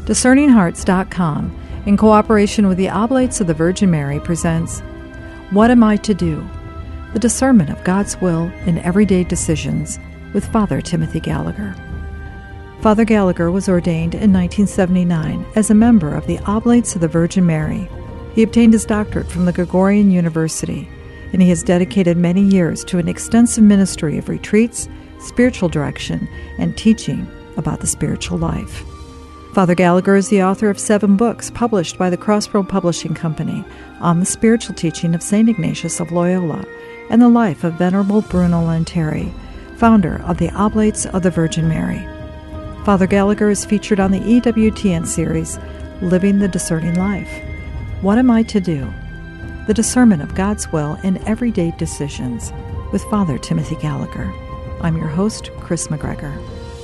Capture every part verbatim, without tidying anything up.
Discerning Hearts dot com, in cooperation with the Oblates of the Virgin Mary, presents What Am I to Do? The Discernment of God's Will in Everyday Decisions, with Father Timothy Gallagher. Father Gallagher was ordained in nineteen seventy-nine as a member of the Oblates of the Virgin Mary. He obtained his doctorate from the Gregorian University, and he has dedicated many years to an extensive ministry of retreats, spiritual direction, and teaching about the spiritual life. Father Gallagher is the author of seven books published by the Crossroad Publishing Company on the spiritual teaching of Saint Ignatius of Loyola and the life of Venerable Bruno Lanteri, founder of the Oblates of the Virgin Mary. Father Gallagher is featured on the E W T N series, Living the Discerning Life. What Am I to Do? The Discernment of God's Will in Everyday Decisions, with Father Timothy Gallagher. I'm your host, Chris McGregor.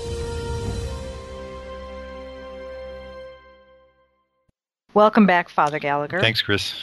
Welcome back, Father Gallagher. Thanks, Chris.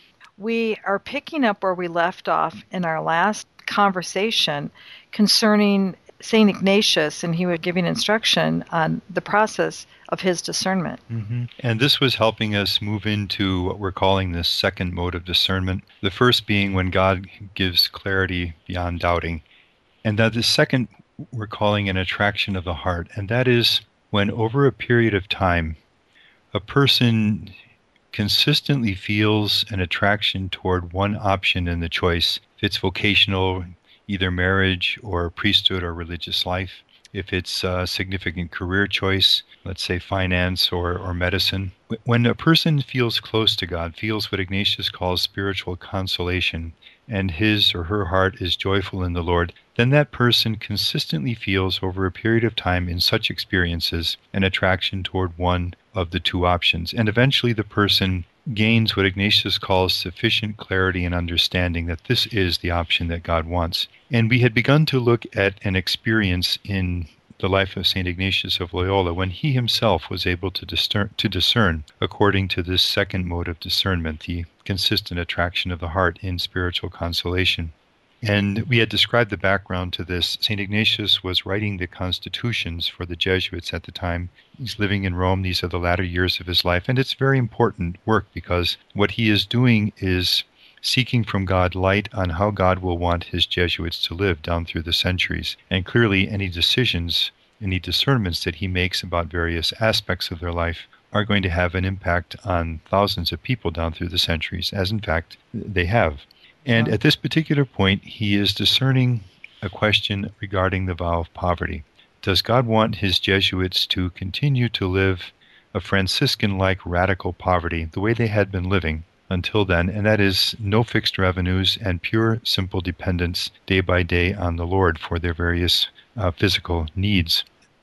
We are picking up where we left off in our last conversation concerning Saint Ignatius, and he was giving instruction on the process of his discernment. Mm-hmm. And this was helping us move into what we're calling the second mode of discernment, the first being when God gives clarity beyond doubting. And that the second we're calling an attraction of the heart, and that is when over a period of time, a person consistently feels an attraction toward one option in the choice. If it's vocational, either marriage or priesthood or religious life. If it's a significant career choice, let's say finance or, or medicine. When a person feels close to God, feels what Ignatius calls spiritual consolation, and his or her heart is joyful in the Lord, then that person consistently feels over a period of time in such experiences an attraction toward one of the two options. And eventually the person gains what Ignatius calls sufficient clarity and understanding that this is the option that God wants. And we had begun to look at an experience in the life of Saint Ignatius of Loyola when he himself was able to discern, to discern according to this second mode of discernment, the consistent attraction of the heart in spiritual consolation. And we had described the background to this. Saint Ignatius was writing the constitutions for the Jesuits at the time. He's living in Rome. These are the latter years of his life. And it's very important work because what he is doing is seeking from God light on how God will want his Jesuits to live down through the centuries. And clearly any decisions, any discernments that he makes about various aspects of their life are going to have an impact on thousands of people down through the centuries, as in fact they have. And at this particular point, he is discerning a question regarding the vow of poverty. Does God want his Jesuits to continue to live a Franciscan-like radical poverty, the way they had been living until then, and that is no fixed revenues and pure, simple dependence day by day on the Lord for their various uh, physical needs?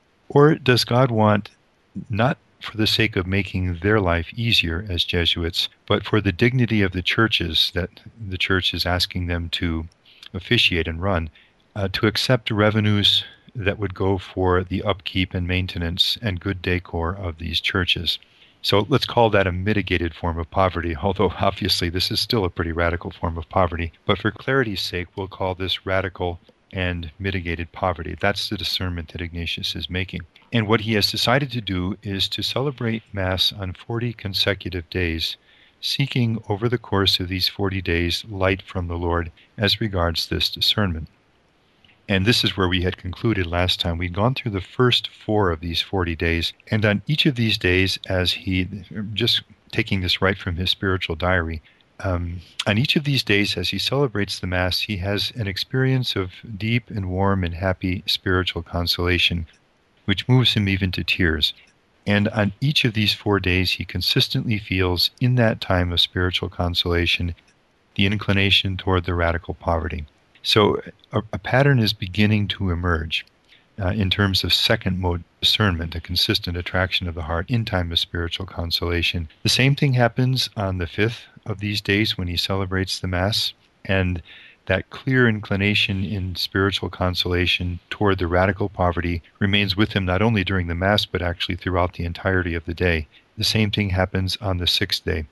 Or does God want, not for the sake of making their life easier as Jesuits, but for the dignity of the churches that the church is asking them to officiate and run, uh, to accept revenues that would go for the upkeep and maintenance and good decor of these churches? So let's call that a mitigated form of poverty, although obviously this is still a pretty radical form of poverty. But for clarity's sake, we'll call this radical and mitigated poverty. That's the discernment that Ignatius is making. And what he has decided to do is to celebrate Mass on forty consecutive days, seeking over the course of these forty days light from the Lord as regards this discernment. And this is where we had concluded last time. We'd gone through the first four of these forty days, and on each of these days, as he, just taking this right from his spiritual diary, Um, on each of these days, as he celebrates the Mass, he has an experience of deep and warm and happy spiritual consolation, which moves him even to tears. And on each of these four days, he consistently feels, in that time of spiritual consolation, the inclination toward the radical poverty. So a, a pattern is beginning to emerge uh, in terms of second mode discernment, a consistent attraction of the heart in time of spiritual consolation. The same thing happens on the fifth of these days when he celebrates the Mass, and that clear inclination in spiritual consolation toward the radical poverty remains with him not only during the Mass, but actually throughout the entirety of the day. The same thing happens on the sixth day.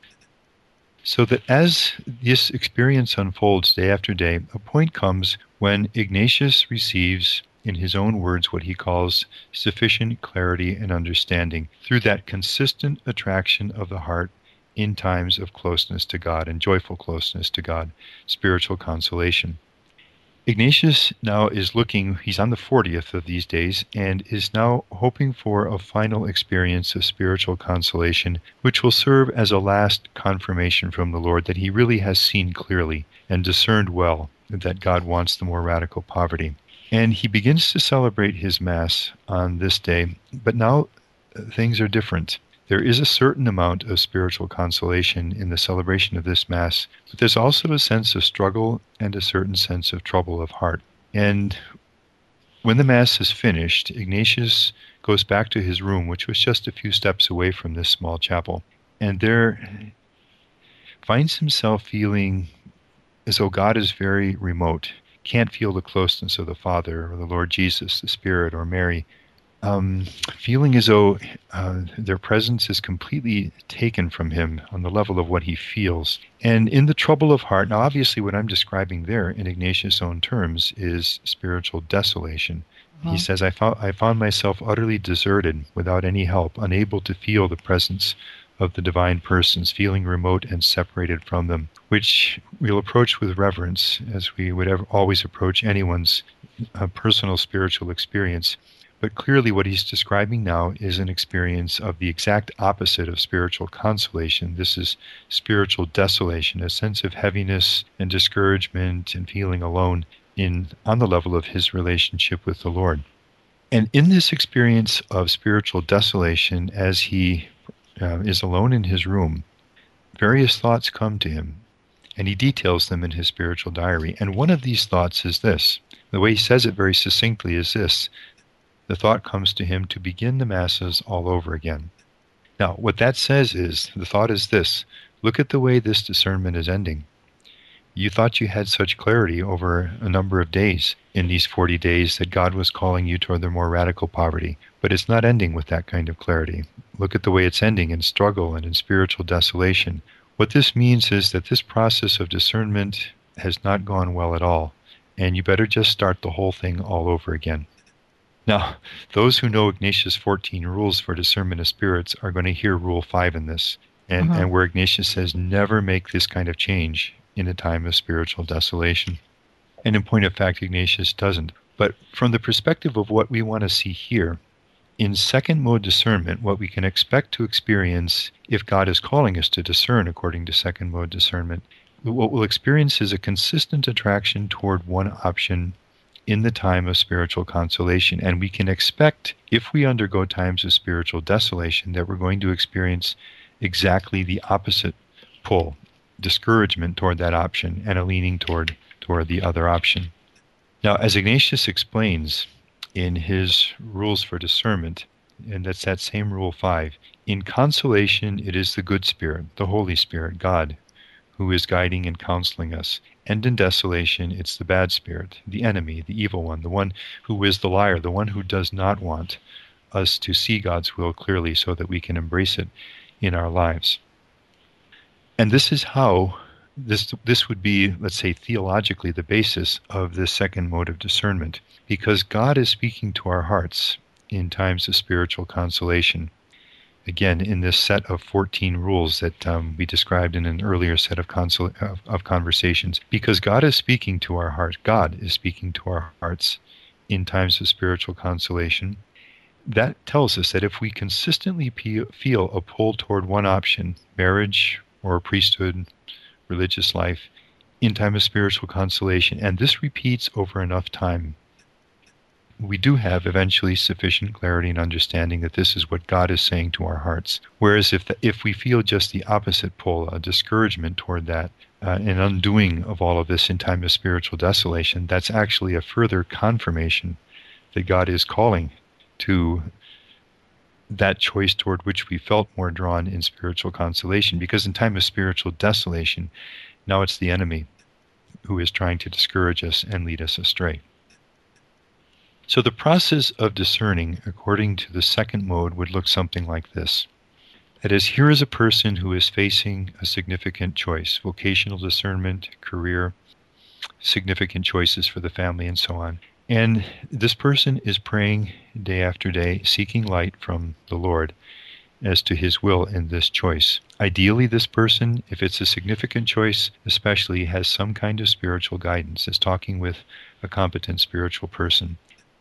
So that as this experience unfolds day after day, a point comes when Ignatius receives in his own words, what he calls sufficient clarity and understanding through that consistent attraction of the heart in times of closeness to God and joyful closeness to God, spiritual consolation. Ignatius now is looking, he's on the fortieth of these days, and is now hoping for a final experience of spiritual consolation, which will serve as a last confirmation from the Lord that he really has seen clearly and discerned well that God wants the more radical poverty. And he begins to celebrate his Mass on this day, but now things are different. There is a certain amount of spiritual consolation in the celebration of this Mass, but there's also a sense of struggle and a certain sense of trouble of heart. And when the Mass is finished, Ignatius goes back to his room, which was just a few steps away from this small chapel, and there finds himself feeling as though God is very remote, can't feel the closeness of the Father or the Lord Jesus, the Spirit, or Mary. Um, feeling as though uh, their presence is completely taken from him on the level of what he feels. And in the trouble of heart, now obviously what I'm describing there in Ignatius' own terms is spiritual desolation. Uh-huh. He says, I found, I found myself utterly deserted, without any help, unable to feel the presence of the divine persons, feeling remote and separated from them, which we'll approach with reverence as we would ever, always approach anyone's uh, personal spiritual experience. But clearly what he's describing now is an experience of the exact opposite of spiritual consolation. This is spiritual desolation, a sense of heaviness and discouragement and feeling alone in on the level of his relationship with the Lord. And in this experience of spiritual desolation, as he uh, is alone in his room, various thoughts come to him, and he details them in his spiritual diary. And one of these thoughts is this. The way he says it very succinctly is this. The thought comes to him to begin the Masses all over again. Now, what that says is, the thought is this: look at the way this discernment is ending. You thought you had such clarity over a number of days in these forty days that God was calling you toward the more radical poverty, but it's not ending with that kind of clarity. Look at the way it's ending in struggle and in spiritual desolation. What this means is that this process of discernment has not gone well at all, and you better just start the whole thing all over again. Now, those who know Ignatius' fourteen rules for discernment of spirits are going to hear Rule five in this, and, uh-huh. and where Ignatius says, never make this kind of change in a time of spiritual desolation. And in point of fact, Ignatius doesn't. But from the perspective of what we want to see here, in second mode discernment, what we can expect to experience if God is calling us to discern according to second mode discernment, what we'll experience is a consistent attraction toward one option in the time of spiritual consolation. And we can expect, if we undergo times of spiritual desolation, that we're going to experience exactly the opposite pull, discouragement toward that option and a leaning toward, toward the other option. Now, as Ignatius explains in his rules for discernment, and that's that same Rule five, in consolation it is the good Spirit, the Holy Spirit, God, who is guiding and counseling us. And in desolation, it's the bad spirit, the enemy, the evil one, the one who is the liar, the one who does not want us to see God's will clearly so that we can embrace it in our lives. And this is how, this this would be, let's say, theologically the basis of this second mode of discernment, because God is speaking to our hearts in times of spiritual consolation. Again, in this set of fourteen rules that um, we described in an earlier set of, consol- of, of conversations, because God is speaking to our heart, God is speaking to our hearts in times of spiritual consolation, that tells us that if we consistently pe- feel a pull toward one option, marriage or priesthood, religious life, in time of spiritual consolation, and this repeats over enough time, we do have eventually sufficient clarity and understanding that this is what God is saying to our hearts. Whereas if the, if we feel just the opposite pull, a discouragement toward that, uh, an undoing of all of this in time of spiritual desolation, that's actually a further confirmation that God is calling to that choice toward which we felt more drawn in spiritual consolation. Because in time of spiritual desolation, now it's the enemy who is trying to discourage us and lead us astray. So the process of discerning, according to the second mode, would look something like this. That is, here is a person who is facing a significant choice, vocational discernment, career, significant choices for the family, and so on. And this person is praying day after day, seeking light from the Lord as to his will in this choice. Ideally, this person, if it's a significant choice, especially has some kind of spiritual guidance, is talking with a competent spiritual person,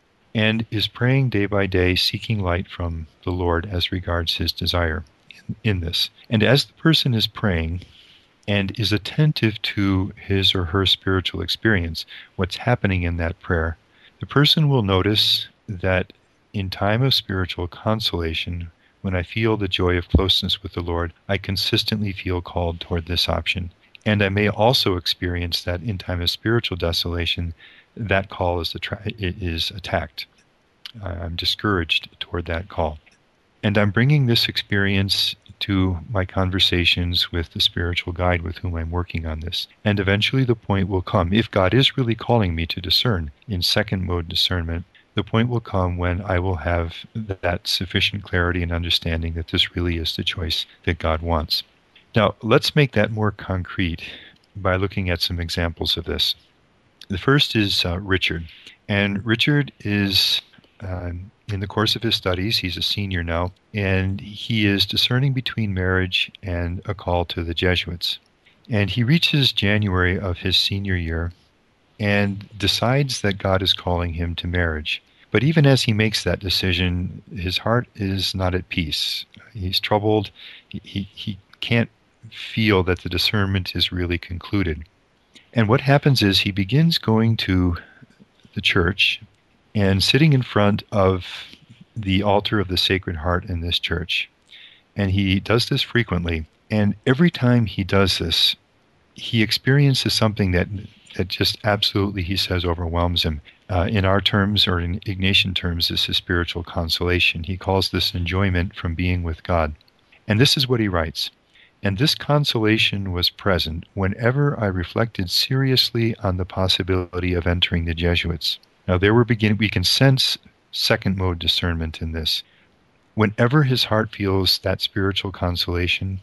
and is praying day by day, seeking light from the Lord as regards his desire in, in this. And as the person is praying and is attentive to his or her spiritual experience, what's happening in that prayer, the person will notice that in time of spiritual consolation, when I feel the joy of closeness with the Lord, I consistently feel called toward this option. And I may also experience that in time of spiritual desolation, that call is, attra- is attacked. I'm discouraged toward that call. And I'm bringing this experience to my conversations with the spiritual guide with whom I'm working on this. And eventually the point will come, if God is really calling me to discern in second mode discernment, the point will come when I will have that sufficient clarity and understanding that this really is the choice that God wants. Now, let's make that more concrete by looking at some examples of this. The first is uh, Richard. And Richard is, uh, in the course of his studies, he's a senior now, and he is discerning between marriage and a call to the Jesuits. And he reaches January of his senior year and decides that God is calling him to marriage. But even as he makes that decision, his heart is not at peace. He's troubled. He, he, he can't feel that the discernment is really concluded. And what happens is he begins going to the church and sitting in front of the altar of the Sacred Heart in this church. And he does this frequently. And every time he does this, he experiences something that that just absolutely, he says, overwhelms him. Uh, in our terms, or in Ignatian terms, this is spiritual consolation. He calls this enjoyment from being with God. And this is what he writes. And this consolation was present whenever I reflected seriously on the possibility of entering the Jesuits. Now there we're beginning, we can sense second mode discernment in this. Whenever his heart feels that spiritual consolation,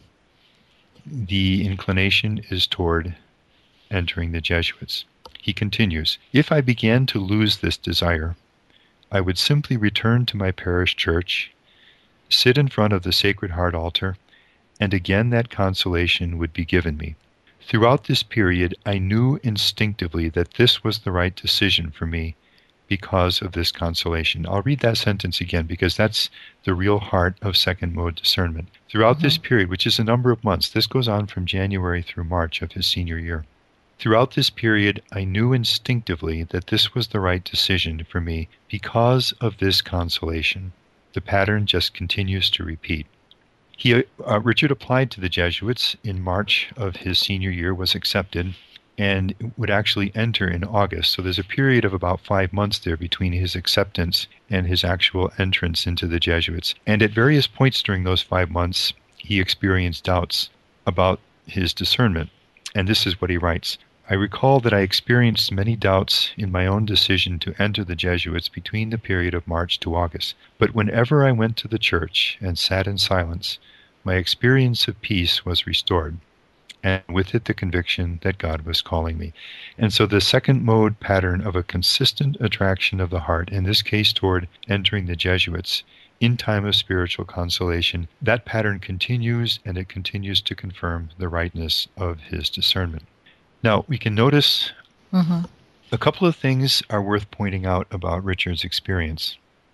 the inclination is toward entering the Jesuits. He continues, if I began to lose this desire, I would simply return to my parish church, sit in front of the Sacred Heart altar, and again that consolation would be given me. Throughout this period, I knew instinctively that this was the right decision for me because of this consolation. I'll read that sentence again because that's the real heart of second mode discernment. Throughout mm-hmm. this period, which is a number of months, this goes on from January through March of his senior year. Throughout this period, I knew instinctively that this was the right decision for me because of this consolation. The pattern just continues to repeat. He, uh, Richard applied to the Jesuits in March of his senior year, was accepted, and would actually enter in August. So there's a period of about five months there between his acceptance and his actual entrance into the Jesuits. And at various points during those five months, he experienced doubts about his discernment. And this is what he writes. I recall that I experienced many doubts in my own decision to enter the Jesuits between the period of March to August. But whenever I went to the church and sat in silence, my experience of peace was restored, and with it the conviction that God was calling me. And so the second mode pattern of a consistent attraction of the heart, in this case toward entering the Jesuits, in time of spiritual consolation, that pattern continues, and it continues to confirm the rightness of his discernment. Now, we can notice mm-hmm. a couple of things are worth pointing out about Richard's experience.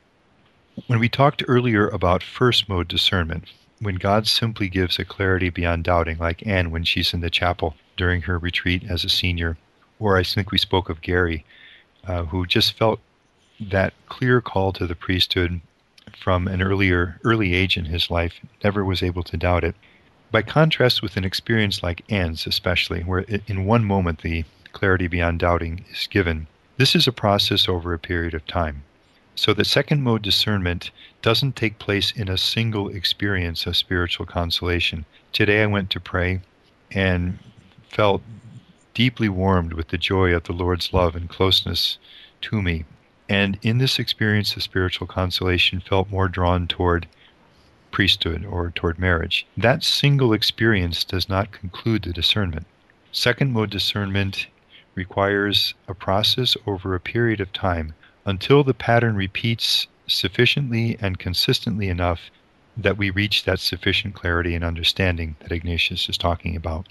When we talked earlier about first mode discernment, when God simply gives a clarity beyond doubting, like Anne when she's in the chapel during her retreat as a senior, or I think we spoke of Gary, uh, who just felt that clear call to the priesthood from an earlier early age in his life, never was able to doubt it. By contrast with an experience like Anne's especially, where in one moment the clarity beyond doubting is given, this is a process over a period of time. So the second mode discernment doesn't take place in a single experience of spiritual consolation. Today I went to pray and felt deeply warmed with the joy of the Lord's love and closeness to me. And in this experience of spiritual consolation, felt more drawn toward priesthood or toward marriage. That single experience does not conclude the discernment. Second mode discernment requires a process over a period of time until the pattern repeats sufficiently and consistently enough that we reach that sufficient clarity and understanding that Ignatius is talking about.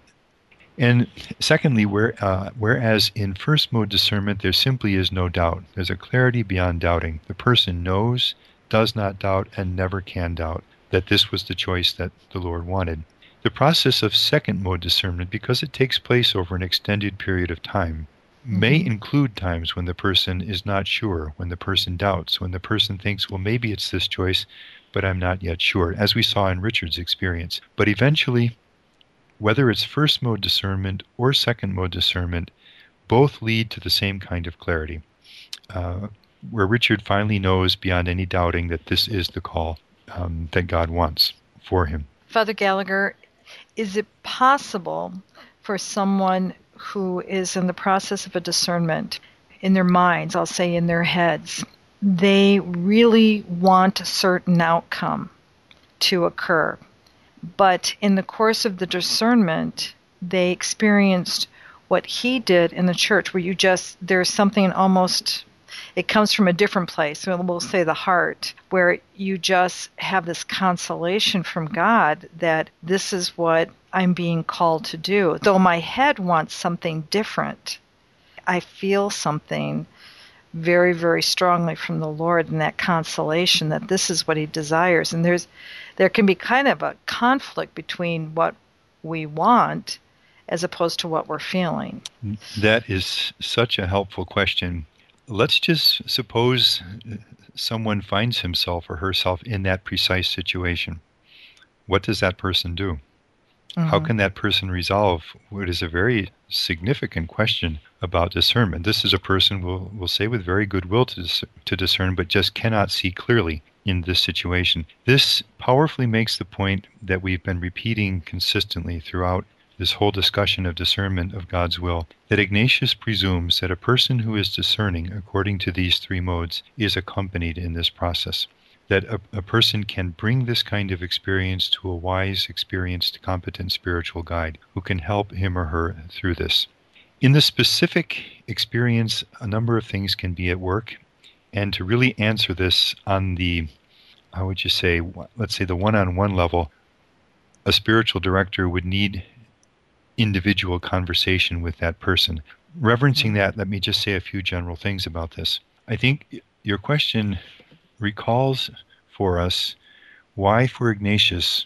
And secondly, where, uh, whereas in first mode discernment there simply is no doubt, there's a clarity beyond doubting. The person knows, does not doubt, and never can doubt that this was the choice that the Lord wanted. The process of second mode discernment, because it takes place over an extended period of time, mm-hmm. may include times when the person is not sure, when the person doubts, when the person thinks, well, maybe it's this choice, but I'm not yet sure, as we saw in Richard's experience. But eventually, whether it's first mode discernment or second mode discernment, both lead to the same kind of clarity, uh, where Richard finally knows beyond any doubting that this is the call um, that God wants for him. Father Gallagher, is it possible for someone who is in the process of a discernment, in their minds, I'll say in their heads, they really want a certain outcome to occur, but in the course of the discernment, they experienced what he did in the church, where you just, there's something almost, it comes from a different place, we'll say the heart, where you just have this consolation from God that this is what I'm being called to do. Though my head wants something different, I feel something very, very strongly from the Lord, and that consolation that this is what he desires. And there's there can be kind of a conflict between what we want as opposed to what we're feeling. That is such a helpful question. Let's just suppose someone finds himself or herself in that precise situation. What does that person do? Mm-hmm. How can that person resolve what is a very significant question about discernment? This is a person, we'll, we'll say, with very good will to, dis- to discern, but just cannot see clearly in this situation. This powerfully makes the point that we've been repeating consistently throughout this whole discussion of discernment of God's will, that Ignatius presumes that a person who is discerning according to these three modes is accompanied in this process, that a, a person can bring this kind of experience to a wise, experienced, competent spiritual guide who can help him or her through this. In the specific experience, a number of things can be at work, and to really answer this on the, how would you say, let's say the one-on-one level, a spiritual director would need individual conversation with that person. Reverencing that, let me just say a few general things about this. I think your question recalls for us why, for Ignatius,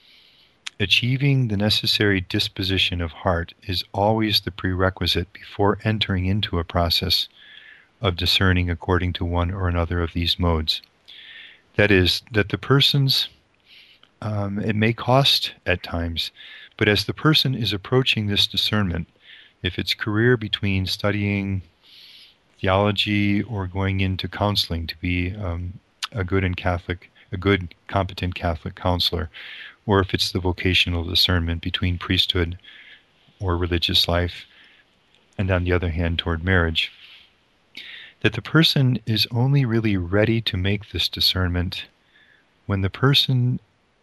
achieving the necessary disposition of heart is always the prerequisite before entering into a process of discerning according to one or another of these modes. That is, that the person's, um, it may cost at times, but as the person is approaching this discernment, if it's career between studying theology or going into counseling to be um, a good and Catholic, a good, competent Catholic counselor, or if it's the vocational discernment between priesthood or religious life, and on the other hand toward marriage, that the person is only really ready to make this discernment when the person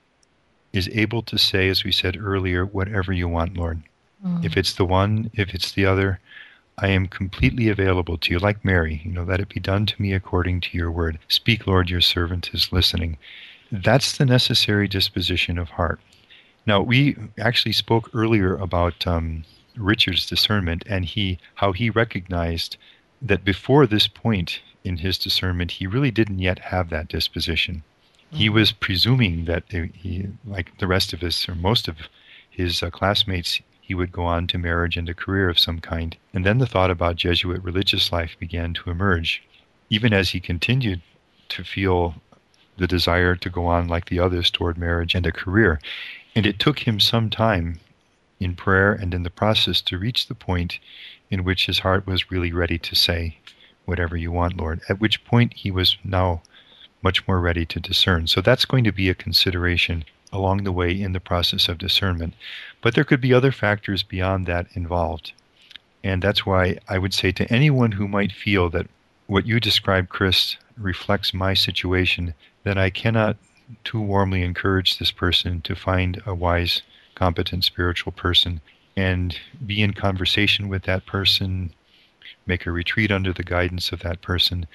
is able to say, as we said earlier, whatever you want, Lord. Mm. If it's the one, if it's the other, I am completely available to you, like Mary. You know, let it be done to me according to your word. Speak, Lord, your servant is listening. That's the necessary disposition of heart. Now, we actually spoke earlier about um, Richard's discernment and he how he recognized that before this point in his discernment, he really didn't yet have that disposition. Mm-hmm. He was presuming that he, like the rest of his, or most of his uh, classmates, he would go on to marriage and a career of some kind. And then the thought about Jesuit religious life began to emerge, even as he continued to feel the desire to go on like the others toward marriage and a career. And it took him some time in prayer and in the process to reach the point in which his heart was really ready to say, whatever you want, Lord, at which point he was now much more ready to discern. So that's going to be a consideration along the way in the process of discernment. But there could be other factors beyond that involved. And that's why I would say to anyone who might feel that what you described, Chris, reflects my situation, then I cannot too warmly encourage this person to find a wise, competent spiritual person and be in conversation with that person, make a retreat under the guidance of that person,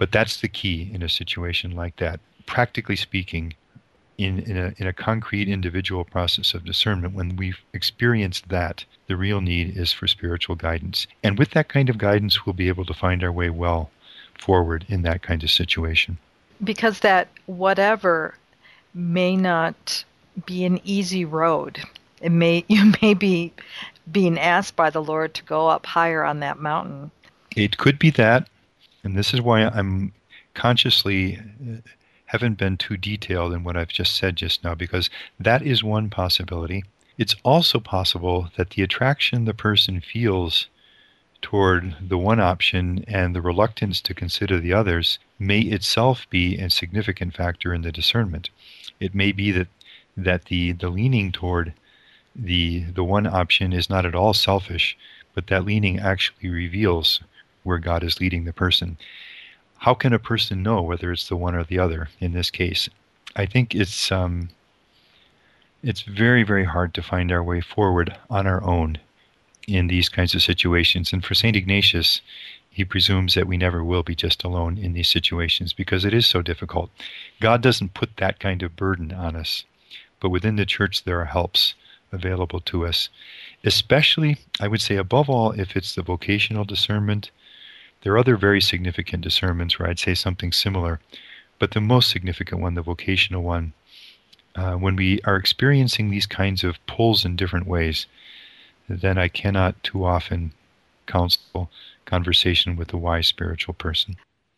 But that's the key in a situation like that. Practically speaking, in, in, a, in a concrete individual process of discernment, when we've experienced that, the real need is for spiritual guidance. And with that kind of guidance, we'll be able to find our way well forward in that kind of situation. Because that whatever may not be an easy road. It may you may be being asked by the Lord to go up higher on that mountain. It could be that, and this is why I'm consciously uh, haven't been too detailed in what I've just said just now, because that is one possibility. It's also possible that the attraction the person feels toward the one option and the reluctance to consider the others may itself be a significant factor in the discernment. It may be that that the, the leaning toward the the one option is not at all selfish, but that leaning actually reveals where God is leading the person. How can a person know whether it's the one or the other in this case? I think it's um, it's very, very hard to find our way forward on our own in these kinds of situations. And for Saint Ignatius, he presumes that we never will be just alone in these situations because it is so difficult. God doesn't put that kind of burden on us, but within the church there are helps available to us, especially, I would say above all, if it's the vocational discernment. There are other very significant discernments where I'd say something similar, but the most significant one, the vocational one, uh, when we are experiencing these kinds of pulls in different ways, then I cannot too often counsel conversation with a wise spiritual person.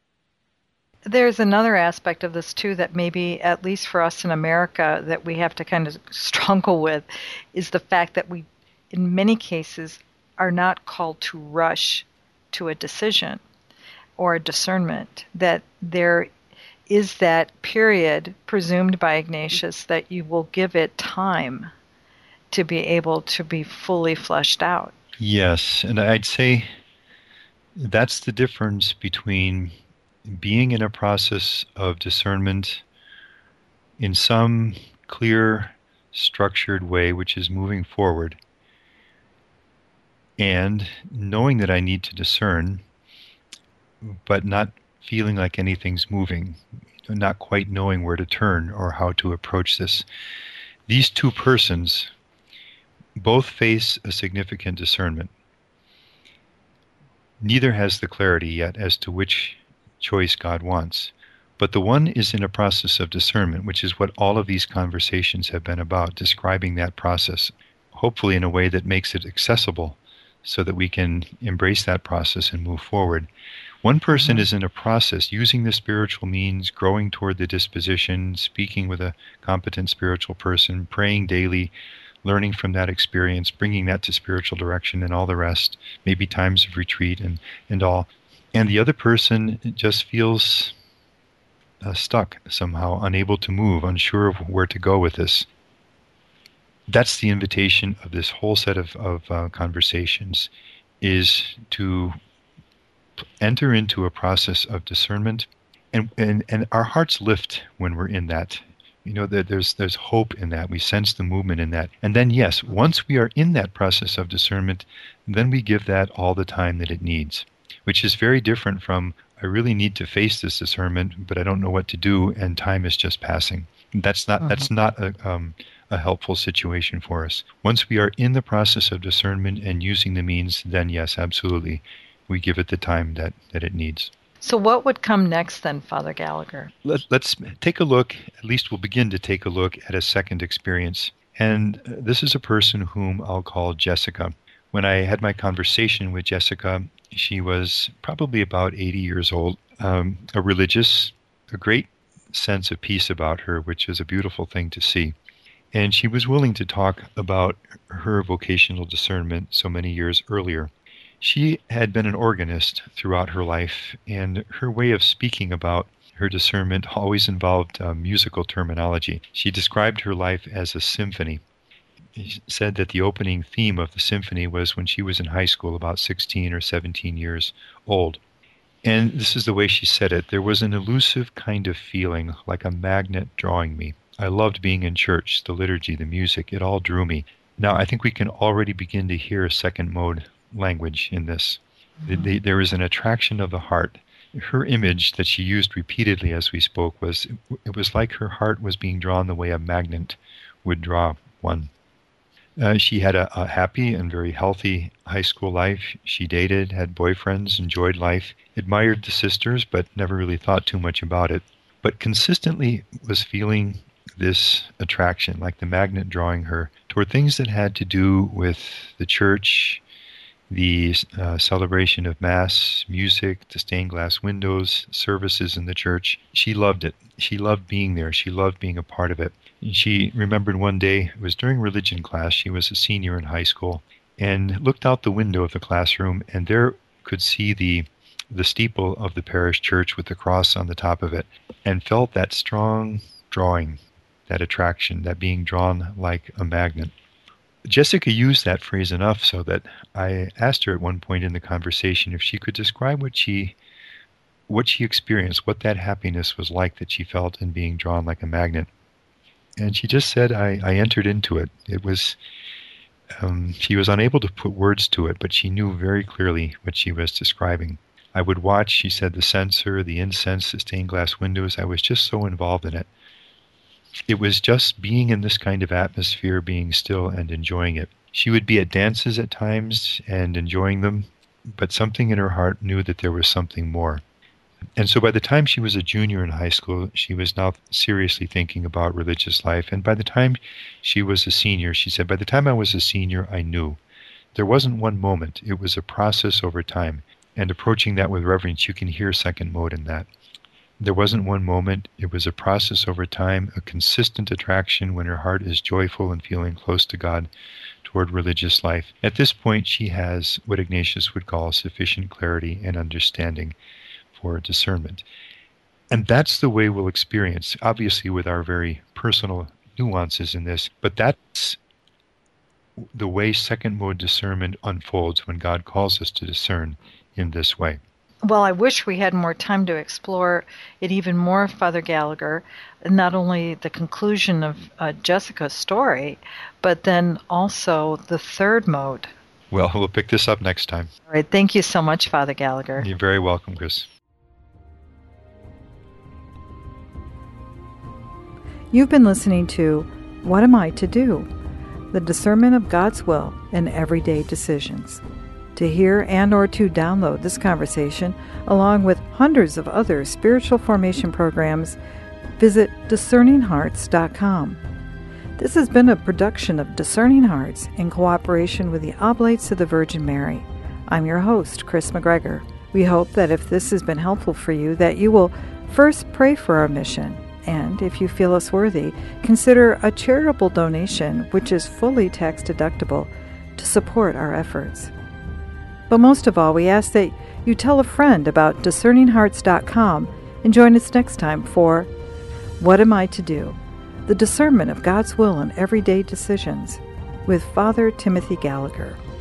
There's another aspect of this too that maybe, at least for us in America, that we have to kind of struggle with, is the fact that we, in many cases, are not called to rush to a decision or a discernment, that there is that period presumed by Ignatius that you will give it time to be able to be fully fleshed out. Yes, and I'd say that's the difference between being in a process of discernment in some clear, structured way, which is moving forward, and knowing that I need to discern, but not feeling like anything's moving, not quite knowing where to turn or how to approach this. These two persons both face a significant discernment. Neither has the clarity yet as to which choice God wants. But the one is in a process of discernment, which is what all of these conversations have been about, describing that process, hopefully in a way that makes it accessible so that we can embrace that process and move forward. One person mm-hmm. is in a process, using the spiritual means, growing toward the disposition, speaking with a competent spiritual person, praying daily, learning from that experience, bringing that to spiritual direction and all the rest, maybe times of retreat and, and all. And the other person just feels uh, stuck somehow, unable to move, unsure of where to go with this. That's the invitation of this whole set of, of uh, conversations, is to enter into a process of discernment, and, and, and our hearts lift when we're in that. You know, there's there's hope in that. We sense the movement in that. And then, yes, once we are in that process of discernment, then we give that all the time that it needs, which is very different from, I really need to face this discernment, but I don't know what to do, and time is just passing. That's not uh-huh. that's not a um, a helpful situation for us. Once we are in the process of discernment and using the means, then yes, absolutely, we give it the time that, that it needs. So what would come next then, Father Gallagher? Let, let's take a look, at least we'll begin to take a look at a second experience. And this is a person whom I'll call Jessica. When I had my conversation with Jessica, she was probably about eighty years old, um, a religious, a great sense of peace about her, which is a beautiful thing to see. And she was willing to talk about her vocational discernment so many years earlier. She had been an organist throughout her life, and her way of speaking about her discernment always involved uh, musical terminology. She described her life as a symphony. She said that the opening theme of the symphony was when she was in high school, about sixteen or seventeen years old. And this is the way she said it: there was an elusive kind of feeling, like a magnet drawing me. I loved being in church, the liturgy, the music, it all drew me. Now, I think we can already begin to hear second mode language in this. Mm-hmm. The, the, there is an attraction of the heart her image that she used repeatedly as we spoke was, it was like her heart was being drawn the way a magnet would draw one. Uh, she had a, a happy and very healthy high school life. She dated, had boyfriends, enjoyed life, admired the sisters, but never really thought too much about it. But consistently was feeling this attraction, like the magnet drawing her toward things that had to do with the church, the uh, celebration of Mass, music, the stained glass windows, services in the church. She loved it. She loved being there. She loved being a part of it. And she remembered one day, it was during religion class, she was a senior in high school, and looked out the window of the classroom, and there could see the the steeple of the parish church with the cross on the top of it, and felt that strong drawing, that attraction, that being drawn like a magnet. Jessica used that phrase enough so that I asked her at one point in the conversation if she could describe what she what she experienced, what that happiness was like that she felt in being drawn like a magnet. And she just said, I, I entered into it. It was, um, she was unable to put words to it, but she knew very clearly what she was describing. I would watch, she said, the censer, the incense, the stained glass windows. I was just so involved in it. It was just being in this kind of atmosphere, being still and enjoying it. She would be at dances at times and enjoying them, but something in her heart knew that there was something more. And so by the time she was a junior in high school, she was now seriously thinking about religious life. And by the time she was a senior, she said, by the time I was a senior, I knew. There wasn't one moment. It was a process over time. And approaching that with reverence, you can hear second mode in that. There wasn't one moment. It was a process over time, a consistent attraction when her heart is joyful and feeling close to God toward religious life. At this point, she has what Ignatius would call sufficient clarity and understanding for discernment. And that's the way we'll experience, obviously with our very personal nuances in this, but that's the way second mode discernment unfolds when God calls us to discern in this way. Well, I wish we had more time to explore it even more, Father Gallagher, not only the conclusion of uh, Jessica's story, but then also the third mode. Well, we'll pick this up next time. All right. Thank you so much, Father Gallagher. You're very welcome, Chris. You've been listening to What Am I to Do? The discernment of God's will in everyday decisions. To hear and or to download this conversation, along with hundreds of other spiritual formation programs, visit discerning hearts dot com. This has been a production of Discerning Hearts in cooperation with the Oblates of the Virgin Mary. I'm your host, Chris McGregor. We hope that if this has been helpful for you, that you will first pray for our mission, and if you feel us worthy, consider a charitable donation, which is fully tax deductible, to support our efforts. But most of all, we ask that you tell a friend about discerning hearts dot com and join us next time for What Am I to Do? The discernment of God's will in everyday decisions with Father Timothy Gallagher.